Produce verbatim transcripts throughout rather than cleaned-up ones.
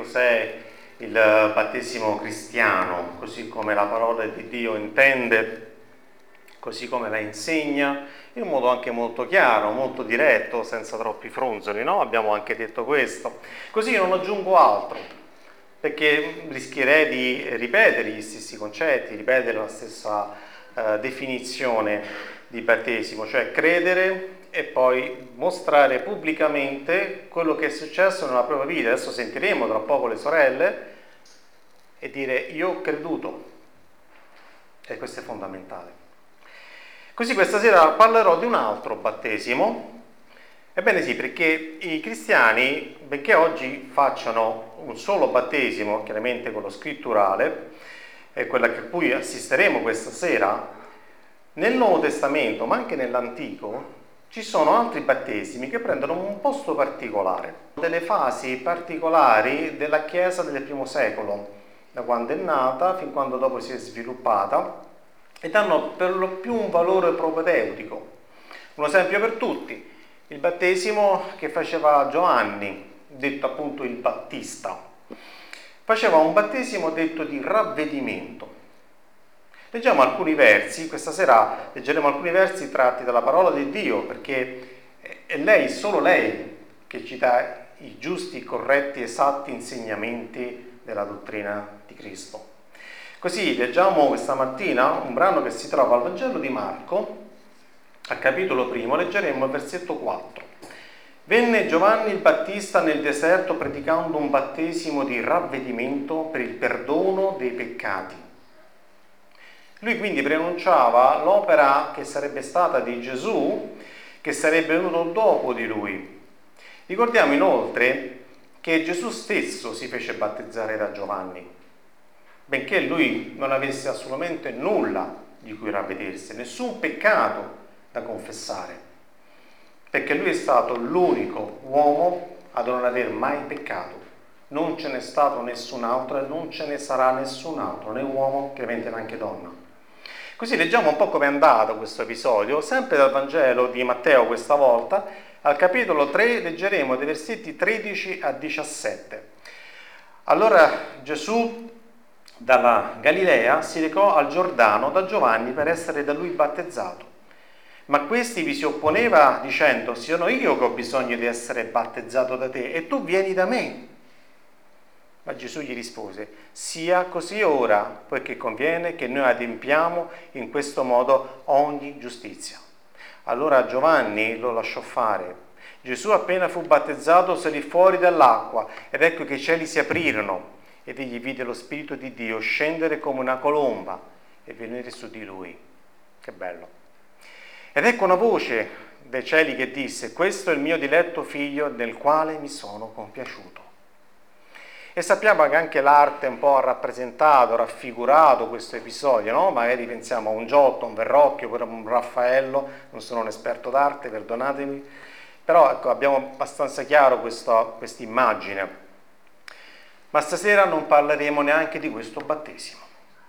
cos'è il battesimo cristiano, così come la parola di Dio intende, così come la insegna, in un modo anche molto chiaro, molto diretto, senza troppi fronzoli, no? Abbiamo anche detto questo. Così non aggiungo altro, perché rischierei di ripetere gli stessi concetti, ripetere la stessa eh, definizione di battesimo, cioè credere e poi mostrare pubblicamente quello che è successo nella propria vita. Adesso sentiremo tra poco le sorelle e dire io ho creduto, e questo è fondamentale. Così questa sera parlerò di un altro battesimo. Ebbene sì, perché i cristiani, benché oggi facciano un solo battesimo, chiaramente quello scritturale, è quella a cui assisteremo questa sera, nel Nuovo Testamento, ma anche nell'Antico, ci sono altri battesimi che prendono un posto particolare, delle fasi particolari della Chiesa del primo secolo, da quando è nata fin quando dopo si è sviluppata, e danno per lo più un valore propedeutico. Un esempio per tutti, il battesimo che faceva Giovanni, detto appunto il Battista, faceva un battesimo detto di ravvedimento. Leggiamo alcuni versi, questa sera leggeremo alcuni versi tratti dalla parola di Dio, perché è lei, solo lei, che ci dà i giusti, corretti, esatti insegnamenti della dottrina di Cristo. Così leggiamo questa mattina un brano che si trova al Vangelo di Marco, al capitolo primo, leggeremo il versetto quattro. Venne Giovanni il Battista nel deserto predicando un battesimo di ravvedimento per il perdono dei peccati. Lui quindi preannunciava l'opera che sarebbe stata di Gesù, che sarebbe venuto dopo di lui. Ricordiamo inoltre che Gesù stesso si fece battezzare da Giovanni, benché lui non avesse assolutamente nulla di cui ravvedersi, nessun peccato da confessare, perché lui è stato l'unico uomo a non aver mai peccato. Non ce n'è stato nessun altro e non ce ne sarà nessun altro, né uomo, chiaramente neanche donna. Così leggiamo un po' come è andato questo episodio, sempre dal Vangelo di Matteo questa volta, al capitolo tre leggeremo dai versetti tredici a diciassette. Allora Gesù dalla Galilea si recò al Giordano da Giovanni per essere da lui battezzato. Ma questi vi si opponeva dicendo: sono io che ho bisogno di essere battezzato da te e tu vieni da me. Ma Gesù gli rispose: sia così ora, poiché conviene che noi adempiamo in questo modo ogni giustizia. Allora Giovanni lo lasciò fare. Gesù appena fu battezzato salì fuori dall'acqua ed ecco che i cieli si aprirono ed egli vide lo Spirito di Dio scendere come una colomba e venire su di lui. Che bello! Ed ecco una voce dai cieli che disse: questo è il mio diletto figlio nel quale mi sono compiaciuto. E sappiamo che anche l'arte un po' ha rappresentato, raffigurato questo episodio, no? Magari pensiamo a un Giotto, un Verrocchio, pure un Raffaello, non sono un esperto d'arte, perdonatemi, però ecco, abbiamo abbastanza chiaro questa immagine. Ma stasera non parleremo neanche di questo battesimo.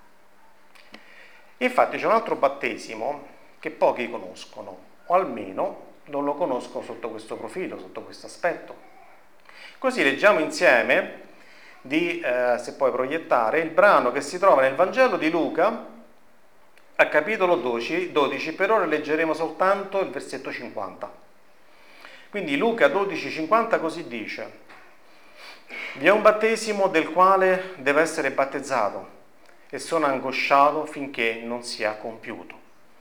Infatti c'è un altro battesimo che pochi conoscono, o almeno non lo conoscono sotto questo profilo, sotto questo aspetto. Così leggiamo insieme, di, eh, se puoi proiettare, il brano che si trova nel Vangelo di Luca, al capitolo dodici, per ora leggeremo soltanto il versetto cinquanta. Quindi Luca dodici cinquanta così dice: vi è un battesimo del quale deve essere battezzato e sono angosciato finché non sia compiuto.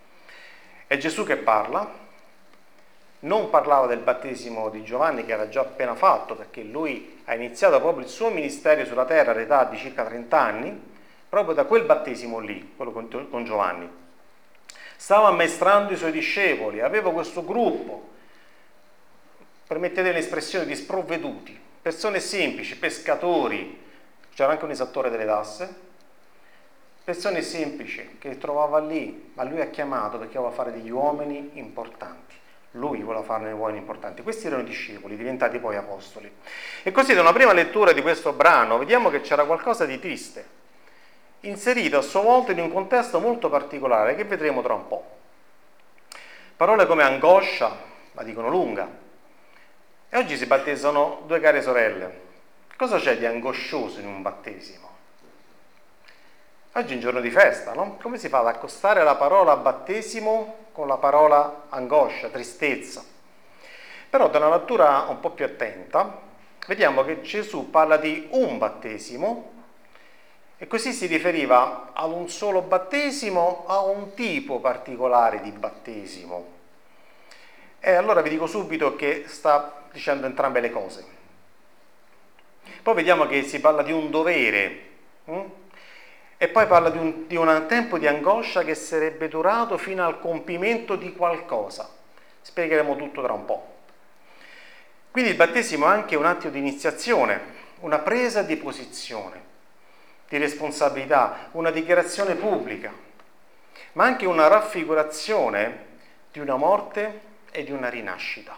È Gesù che parla, non parlava del battesimo di Giovanni che era già appena fatto, perché lui ha iniziato proprio il suo ministero sulla terra all'età di circa trenta anni, proprio da quel battesimo lì, quello con Giovanni. Stava ammaestrando i suoi discepoli, aveva questo gruppo, permettete l'espressione, di sprovveduti, persone semplici, pescatori, c'era anche un esattore delle tasse, persone semplici che trovava lì, ma lui ha chiamato perché voleva fare degli uomini importanti. Lui voleva farne uomini importanti. Questi erano i discepoli, diventati poi apostoli. E così da una prima lettura di questo brano vediamo che c'era qualcosa di triste, inserito a sua volta in un contesto molto particolare che vedremo tra un po'. Parole come angoscia la dicono lunga. E oggi si battezzano due care sorelle, Cosa c'è di angoscioso in un battesimo? Oggi è un giorno di festa, no? Come si fa ad accostare la parola battesimo con la parola angoscia, tristezza? Però da una lettura un po' più attenta vediamo che Gesù parla di un battesimo e così si riferiva ad un solo battesimo, a un tipo particolare di battesimo. E allora vi dico subito che sta dicendo entrambe le cose. Poi vediamo che si parla di un dovere, hm? E poi parla di un, di un tempo di angoscia che sarebbe durato fino al compimento di qualcosa. Spiegheremo tutto tra un po'. Quindi il battesimo è anche un atto di iniziazione, una presa di posizione, di responsabilità, una dichiarazione pubblica, ma anche una raffigurazione di una morte e di una rinascita,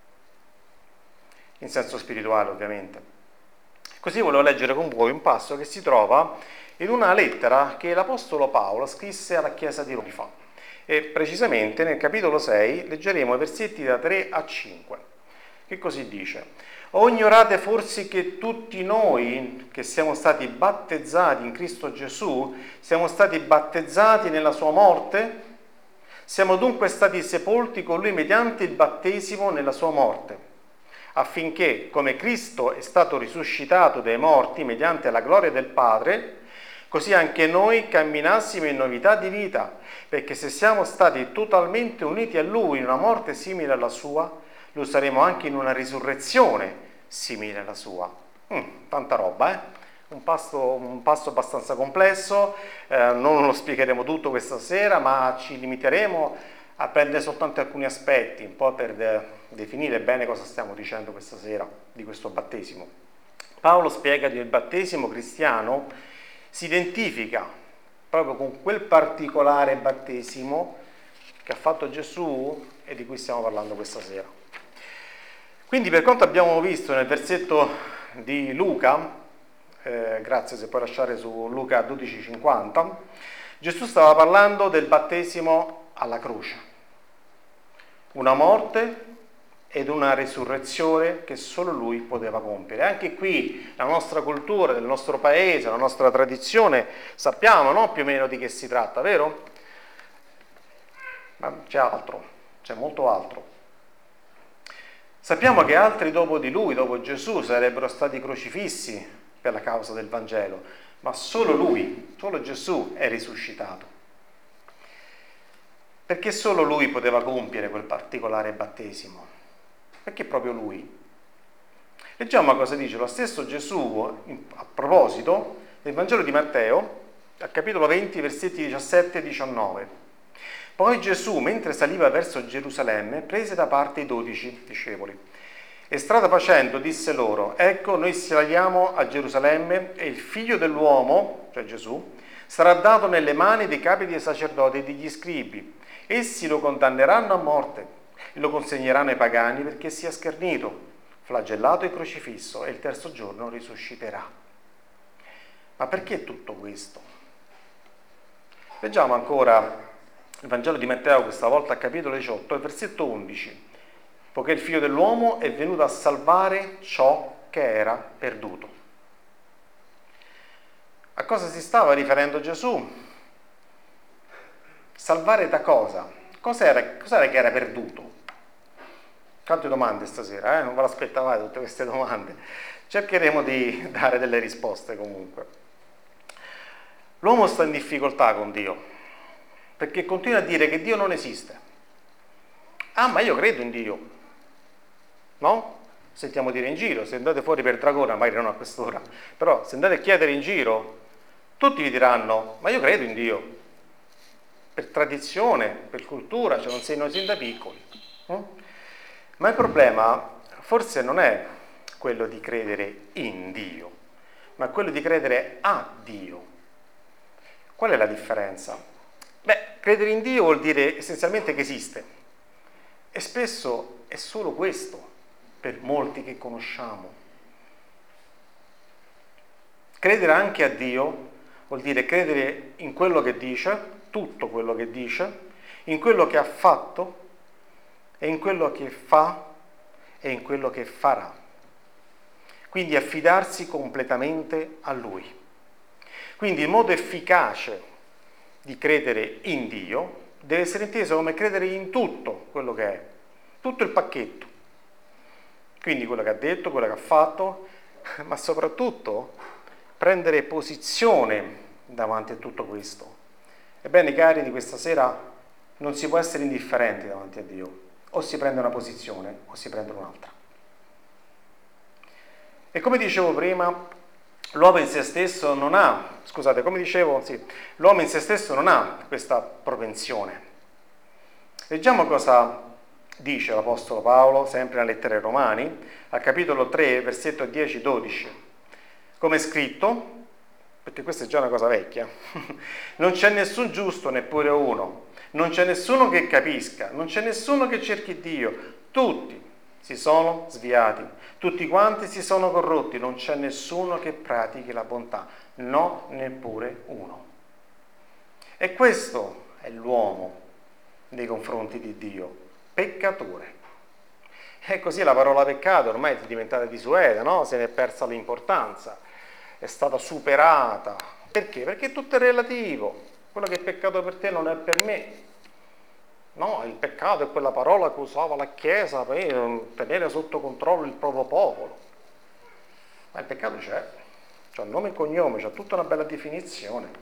in senso spirituale ovviamente. Così volevo leggere con voi un passo che si trova in una lettera che l'Apostolo Paolo scrisse alla Chiesa di Roma, e precisamente nel capitolo sei leggeremo i versetti da tre a cinque, che così dice: o ignorate forse che tutti noi che siamo stati battezzati in Cristo Gesù siamo stati battezzati nella sua morte? Siamo dunque stati sepolti con lui mediante il battesimo nella sua morte, affinché, come Cristo è stato risuscitato dai morti mediante la gloria del Padre, così anche noi camminassimo in novità di vita, perché se siamo stati totalmente uniti a Lui in una morte simile alla sua, lo saremo anche in una risurrezione simile alla sua. Mm, tanta roba, eh? Un passo, un passo abbastanza complesso, eh, non lo spiegheremo tutto questa sera, ma ci limiteremo a prendere soltanto alcuni aspetti, un po' per de- definire bene cosa stiamo dicendo questa sera di questo battesimo. Paolo spiega che il battesimo cristiano si identifica proprio con quel particolare battesimo che ha fatto Gesù e di cui stiamo parlando questa sera. Quindi, per quanto abbiamo visto nel versetto di Luca, eh, grazie se puoi lasciare su Luca dodici cinquanta, Gesù stava parlando del battesimo alla croce, una morte ed una risurrezione che solo lui poteva compiere. Anche qui la nostra cultura, del nostro paese, la nostra tradizione, sappiamo, no? Più o meno di che si tratta, vero? Ma c'è altro, c'è molto altro. Sappiamo che altri dopo di lui, dopo Gesù, sarebbero stati crocifissi per la causa del Vangelo, ma solo lui, solo Gesù è risuscitato. Perché solo lui poteva compiere quel particolare battesimo? Perché proprio lui? Leggiamo cosa dice lo stesso Gesù a proposito del Vangelo di Matteo, al capitolo venti, versetti diciassette e diciannove. Poi Gesù, mentre saliva verso Gerusalemme, prese da parte i dodici discepoli e strada facendo disse loro: ecco, noi saliamo a Gerusalemme e il figlio dell'uomo, cioè Gesù, sarà dato nelle mani dei capi dei sacerdoti e degli scribi. Essi lo condanneranno a morte e lo consegneranno ai pagani perché sia schernito, flagellato e crocifisso, e il terzo giorno risusciterà. Ma perché tutto questo? Leggiamo ancora il Vangelo di Matteo, questa volta al capitolo diciotto, il versetto undici. Poiché il figlio dell'uomo è venuto a salvare ciò che era perduto. A cosa si stava riferendo Gesù? Salvare da cosa? Cos'era, cos'era che era perduto? Tante domande stasera, eh? Non ve l'aspettavate tutte queste domande. Cercheremo di dare delle risposte comunque. L'uomo sta in difficoltà con Dio, perché continua a dire che Dio non esiste. Ah, ma io credo in Dio. No? Sentiamo dire in giro, se andate fuori per Dragona, magari non a quest'ora, però se andate a chiedere in giro, tutti vi diranno: ma io credo in Dio. Per tradizione, per cultura, ce lo insegnano sin da piccoli. No? Ma il problema forse non è quello di credere in Dio, ma quello di credere a Dio. Qual è la differenza? Beh, credere in Dio vuol dire essenzialmente che esiste, e spesso è solo questo per molti che conosciamo. Credere anche a Dio vuol dire credere in quello che dice, tutto quello che dice, in quello che ha fatto e in quello che fa e in quello che farà. quindi affidarsi completamente a Lui. Quindi il modo efficace di credere in Dio deve essere inteso come credere in tutto quello che è, tutto il pacchetto. Quindi quello che ha detto, quello che ha fatto, ma soprattutto prendere posizione davanti a tutto questo. Ebbene, cari, di questa sera non si può essere indifferenti davanti a Dio. O si prende una posizione o si prende un'altra. E come dicevo prima, l'uomo in se stesso non ha, scusate, come dicevo, sì, l'uomo in se stesso non ha questa propensione. Leggiamo cosa dice l'Apostolo Paolo, sempre nella lettera ai Romani, al capitolo tre, versetto dieci dodici. Come è scritto, perché questa è già una cosa vecchia, non c'è nessun giusto, neppure uno, non c'è nessuno che capisca, non c'è nessuno che cerchi Dio, tutti si sono sviati, tutti quanti si sono corrotti, non c'è nessuno che pratichi la bontà, no, neppure uno. E questo è l'uomo nei confronti di Dio, peccatore. E così la parola peccato ormai è diventata desueta, no? Se ne è persa l'importanza, è stata superata. Perché? Perché tutto è relativo. Quello che è peccato per te non è per me. No, il peccato è quella parola che usava la Chiesa per tenere sotto controllo il proprio popolo. Ma il peccato c'è, c'ha nome e cognome, c'ha tutta una bella definizione.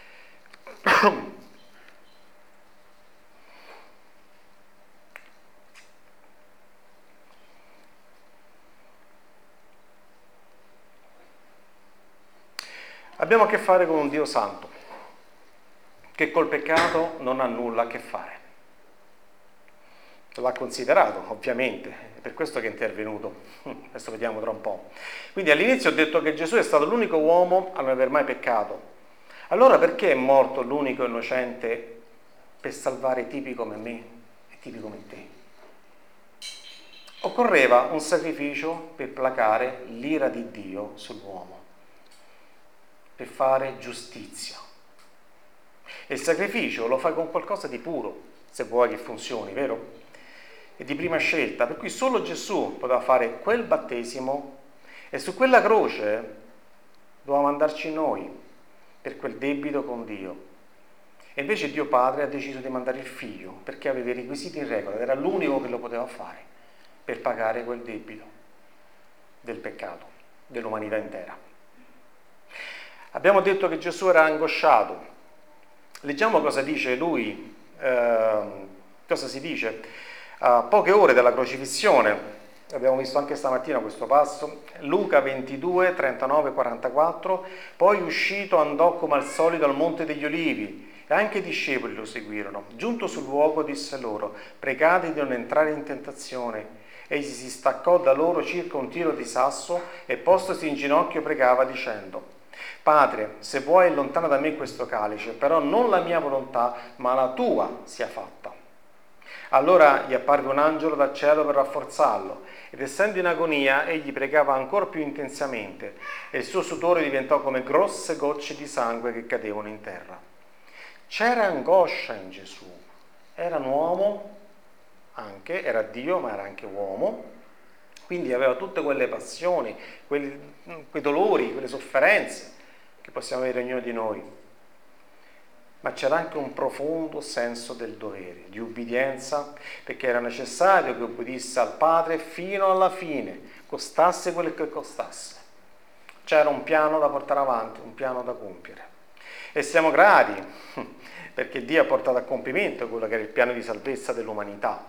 Abbiamo a che fare con un Dio santo, che col peccato non ha nulla a che fare. L'ha considerato, ovviamente, è per questo che è intervenuto. Adesso vediamo tra un po'. Quindi all'inizio ho detto che Gesù è stato l'unico uomo a non aver mai peccato. Allora perché è morto l'unico innocente per salvare tipi come me e tipi come te? Occorreva un sacrificio per placare l'ira di Dio sull'uomo, per fare giustizia. E il sacrificio lo fai con qualcosa di puro, se vuoi che funzioni, vero? E di prima scelta, per cui solo Gesù poteva fare quel battesimo e su quella croce doveva mandarci noi per quel debito con Dio. E invece Dio Padre ha deciso di mandare il Figlio perché aveva i requisiti in regola ed era l'unico che lo poteva fare per pagare quel debito del peccato dell'umanità intera. Abbiamo detto che Gesù era angosciato. Leggiamo cosa dice lui, eh, cosa si dice. A poche ore dalla crocifissione, abbiamo visto anche stamattina questo passo, Luca ventidue, trentanove, quarantaquattro, poi uscito andò come al solito al Monte degli Olivi e anche i discepoli lo seguirono. Giunto sul luogo disse loro, pregate di non entrare in tentazione. Egli si staccò da loro circa un tiro di sasso e postosi in ginocchio pregava dicendo, Padre, se vuoi allontana da me questo calice, però non la mia volontà, ma la tua sia fatta. Allora gli apparve un angelo dal cielo per rafforzarlo, ed essendo in agonia egli pregava ancora più intensamente, e il suo sudore diventò come grosse gocce di sangue che cadevano in terra. C'era angoscia in Gesù, era un uomo, anche, era Dio, ma era anche uomo, quindi aveva tutte quelle passioni, quei, quei dolori, quelle sofferenze che possiamo avere ognuno di noi. Ma c'era anche un profondo senso del dovere, di ubbidienza, perché era necessario che ubbidisse al Padre fino alla fine, costasse quello che costasse. C'era un piano da portare avanti, un piano da compiere. E siamo grati, perché Dio ha portato a compimento quello che era il piano di salvezza dell'umanità.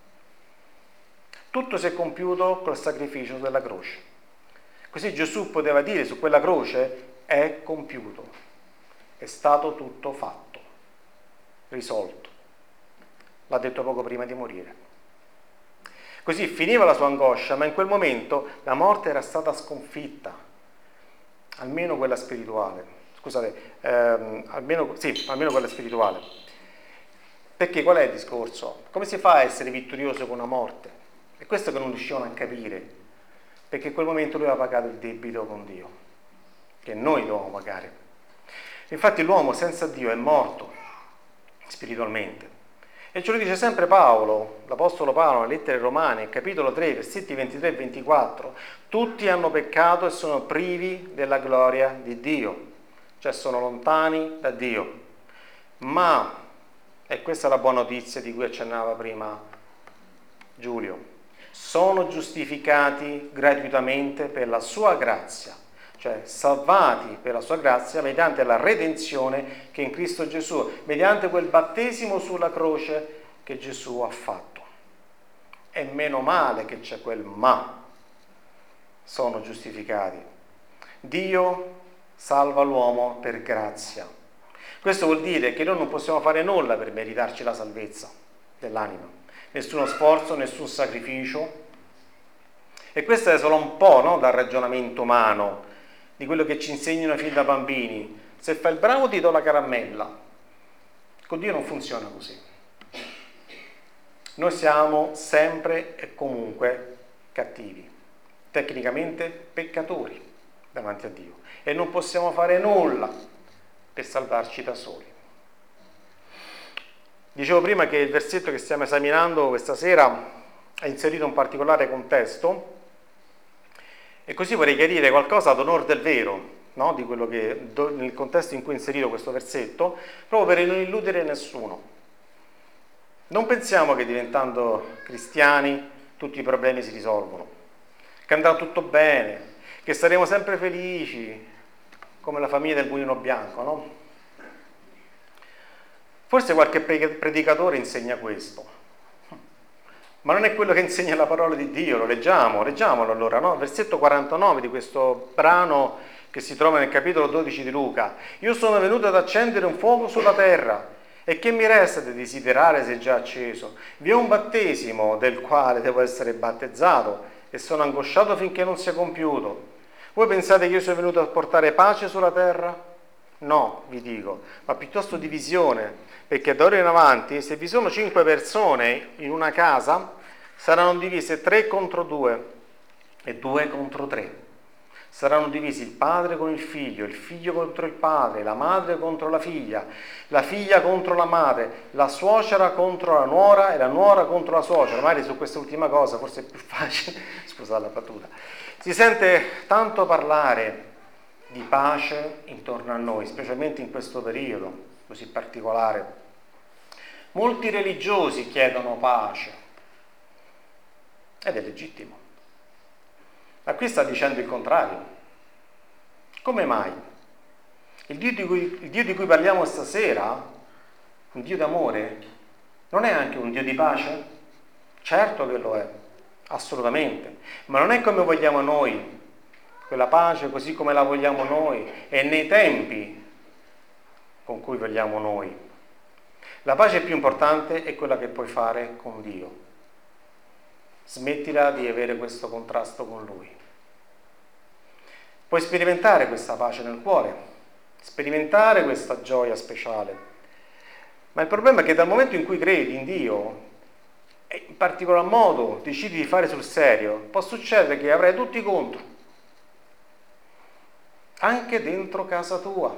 Tutto si è compiuto col sacrificio della croce. Così Gesù poteva dire su quella croce, è compiuto, è stato tutto fatto. Risolto. L'ha detto poco prima di morire. Così finiva la sua angoscia, ma in quel momento la morte era stata sconfitta, almeno quella spirituale. Scusate, ehm, almeno, sì, almeno quella spirituale. Perché qual è il discorso? Come si fa a essere vittorioso con la morte? È questo che non riuscivano a capire, perché in quel momento lui aveva pagato il debito con Dio, che noi dovevamo pagare. Infatti l'uomo senza Dio è morto spiritualmente E ce lo dice sempre Paolo, l'Apostolo Paolo, nelle lettere romane, capitolo tre, versetti ventitré e ventiquattro. Tutti hanno peccato e sono privi della gloria di Dio, cioè sono lontani da Dio. Ma, e questa è la buona notizia di cui accennava prima Giulio, sono giustificati gratuitamente per la sua grazia, cioè salvati per la sua grazia mediante la redenzione che in Cristo Gesù, mediante quel battesimo sulla croce che Gesù ha fatto. E meno male che c'è quel ma, sono giustificati. Dio salva l'uomo per grazia. Questo vuol dire che noi non possiamo fare nulla per meritarci la salvezza dell'anima, nessuno sforzo, nessun sacrificio. E questo è solo un po', no, dal ragionamento umano, di quello che ci insegnano fin da bambini. Se fai il bravo ti do la caramella. Con Dio non funziona così. Noi siamo sempre e comunque cattivi, tecnicamente peccatori davanti a Dio, e non possiamo fare nulla per salvarci da soli. Dicevo prima che il versetto che stiamo esaminando questa sera è inserito in un particolare contesto, e così vorrei chiarire qualcosa ad onor del vero, no? Di quello che, nel contesto in cui è inserito questo versetto, proprio per non illudere nessuno. Non pensiamo che diventando cristiani tutti i problemi si risolvono, che andrà tutto bene, che saremo sempre felici, come la famiglia del mulino bianco, no? Forse qualche predicatore insegna questo, ma non è quello che insegna la parola di Dio. Lo leggiamo, leggiamolo allora, no? Versetto quarantanove di questo brano che si trova nel capitolo dodici di Luca. Io sono venuto ad accendere un fuoco sulla terra, e che mi resta di desiderare se è già acceso? Vi è un battesimo del quale devo essere battezzato, e sono angosciato finché non sia compiuto. Voi pensate che io sia venuto a portare pace sulla terra? No, vi dico, ma piuttosto divisione, perché da ora in avanti, se vi sono cinque persone in una casa, saranno divise tre contro due e due contro tre. Saranno divisi il padre con il figlio, il figlio contro il padre, la madre contro la figlia, la figlia contro la madre, la suocera contro la nuora e la nuora contro la suocera. Magari su quest'ultima cosa forse è più facile, scusate la battuta. Si sente tanto parlare di pace intorno a noi, specialmente in questo periodo così particolare. Molti religiosi chiedono pace, ed è legittimo. Ma qui sta dicendo il contrario. Come mai? Il Dio di cui, il Dio di cui parliamo stasera, un Dio d'amore, non è anche un Dio di pace? Certo che lo è, assolutamente, ma non è come vogliamo noi, quella pace così come la vogliamo noi e nei tempi con cui vogliamo noi. La pace più importante è quella che puoi fare con Dio. Smettila di avere questo contrasto con Lui. Puoi sperimentare questa pace nel cuore, sperimentare questa gioia speciale. Ma il problema è che dal momento in cui credi in Dio, e in particolar modo decidi di fare sul serio, può succedere che avrai tutti contro, anche dentro casa tua,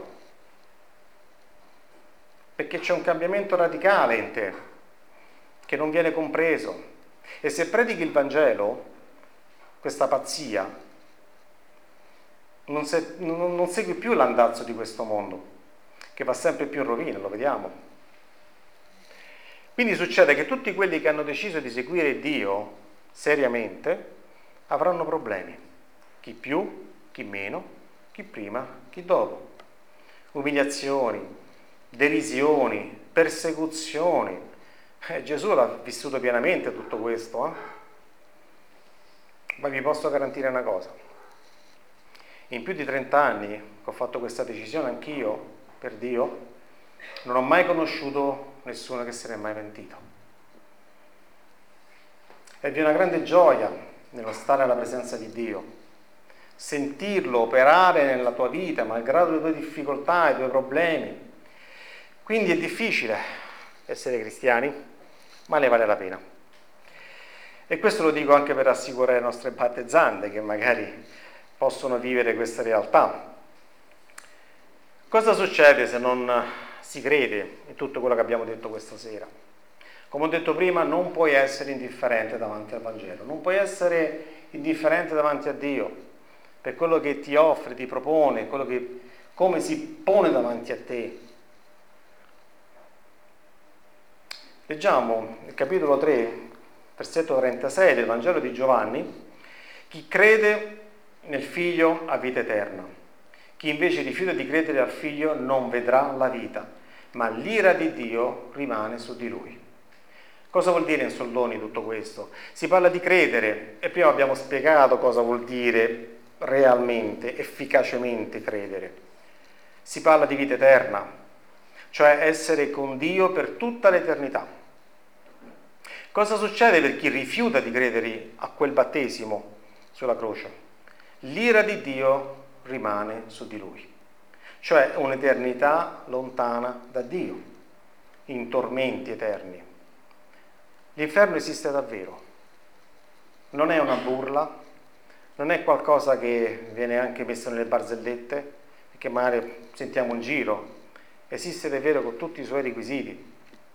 perché c'è un cambiamento radicale in te che non viene compreso. E se predichi il Vangelo, questa pazzia, non, se, non, non segui più l'andazzo di questo mondo, che va sempre più in rovina, lo vediamo. Quindi succede che tutti quelli che hanno deciso di seguire Dio seriamente avranno problemi, chi più, chi meno, chi prima, chi dopo. Umiliazioni, derisioni, persecuzioni. Eh, Gesù l'ha vissuto pienamente tutto questo, eh? Ma vi posso garantire una cosa: in più di trenta anni che ho fatto questa decisione anch'io per Dio, non ho mai conosciuto nessuno che se ne è mai pentito. E vi è una grande gioia nello stare alla presenza di Dio, sentirlo operare nella tua vita, malgrado le tue difficoltà, i tuoi problemi. Quindi è difficile essere cristiani, ma ne vale la pena. E questo lo dico anche per rassicurare le nostre battezzande che magari possono vivere questa realtà. Cosa succede se non si crede in tutto quello che abbiamo detto questa sera? Come ho detto prima, non puoi essere indifferente davanti al Vangelo, non puoi essere indifferente davanti a Dio per quello che ti offre, ti propone, quello che, come si pone davanti a te. Leggiamo il capitolo tre, versetto trentasei del Vangelo di Giovanni: chi crede nel Figlio ha vita eterna, chi invece rifiuta di credere al Figlio non vedrà la vita, ma l'ira di Dio rimane su di lui. Cosa vuol dire in soldoni tutto questo? Si parla di credere e prima abbiamo spiegato cosa vuol dire realmente, efficacemente credere. Si parla di vita eterna, cioè essere con Dio per tutta l'eternità. Cosa succede per chi rifiuta di credere a quel battesimo sulla croce? L'ira di Dio rimane su di lui, cioè un'eternità lontana da Dio, in tormenti eterni. L'inferno esiste davvero, non è una burla, non è qualcosa che viene anche messo nelle barzellette, che magari sentiamo in giro, esiste davvero con tutti i suoi requisiti,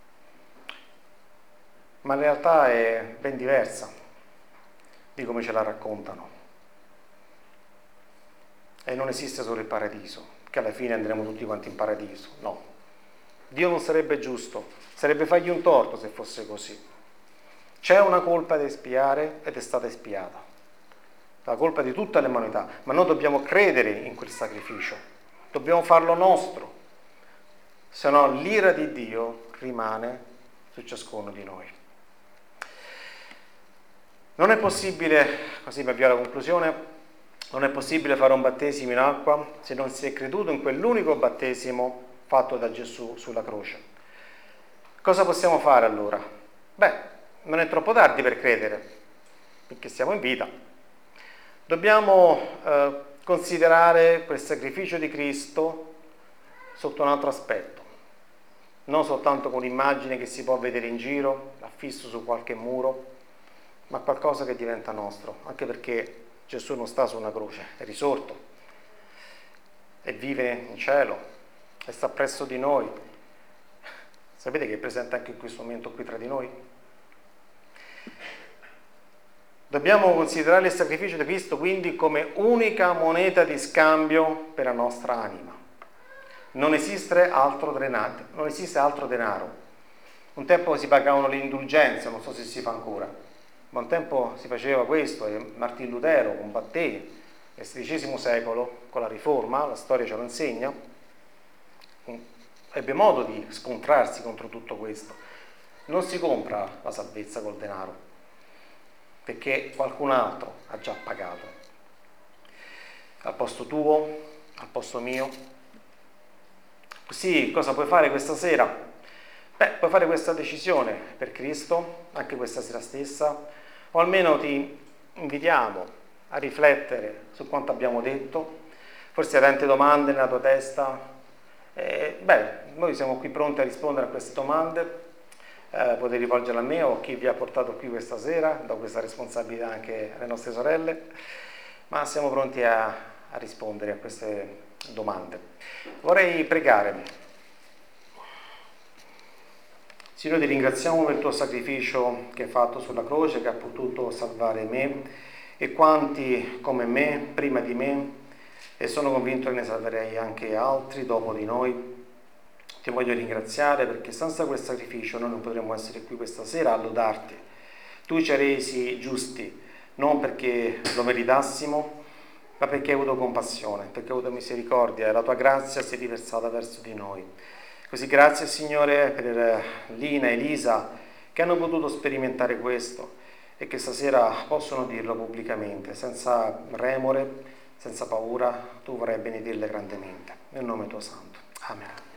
ma in realtà è ben diversa di come ce la raccontano. E non esiste solo il paradiso, che alla fine andremo tutti quanti in paradiso, no. Dio non sarebbe giusto, sarebbe fargli un torto se fosse così. C'è una colpa da espiare ed è stata espiata, la colpa di tutta l'umanità, ma noi dobbiamo credere in quel sacrificio, dobbiamo farlo nostro, se no l'ira di Dio rimane su ciascuno di noi. Non è possibile, così mi avvio alla conclusione, non è possibile fare un battesimo in acqua se non si è creduto in quell'unico battesimo fatto da Gesù sulla croce. Cosa possiamo fare allora? Beh, non è troppo tardi per credere, perché siamo in vita. Dobbiamo eh, considerare quel sacrificio di Cristo sotto un altro aspetto, non soltanto con un'immagine che si può vedere in giro, affisso su qualche muro, ma qualcosa che diventa nostro, anche perché Gesù non sta su una croce, è risorto e vive in cielo e sta presso di noi. Sapete che è presente anche in questo momento qui tra di noi? Dobbiamo considerare il sacrificio di Cristo quindi come unica moneta di scambio per la nostra anima. Non esiste altro denaro, non esiste altro denaro. Un tempo si pagavano le indulgenze, non so se si fa ancora, ma un tempo si faceva questo e Martin Lutero combatté nel sedicesimo secolo con la Riforma, la storia ce lo insegna, ebbe modo di scontrarsi contro tutto questo. Non si compra la salvezza col denaro, perché qualcun altro ha già pagato al posto tuo, al posto mio. Così cosa puoi fare questa sera? Beh, puoi fare questa decisione per Cristo anche questa sera stessa, o almeno ti invitiamo a riflettere su quanto abbiamo detto. Forse hai tante domande nella tua testa, eh, beh, noi siamo qui pronti a rispondere a queste domande. Eh, potete rivolgerla a me o a chi vi ha portato qui questa sera, do questa responsabilità anche alle nostre sorelle, ma siamo pronti a, a rispondere a queste domande. Vorrei pregare. Signore, ti ringraziamo per il tuo sacrificio che hai fatto sulla croce, che ha potuto salvare me e quanti come me, prima di me, e sono convinto che ne salverei anche altri dopo di noi. Ti voglio ringraziare perché senza quel sacrificio noi non potremmo essere qui questa sera a lodarti. Tu ci hai resi giusti, non perché lo meritassimo, ma perché hai avuto compassione, perché hai avuto misericordia e la tua grazia si è riversata verso di noi. Così grazie Signore per Lina e Elisa che hanno potuto sperimentare questo e che stasera possono dirlo pubblicamente, senza remore, senza paura. Tu vorrai benedirle grandemente. Nel nome tuo santo. Amen.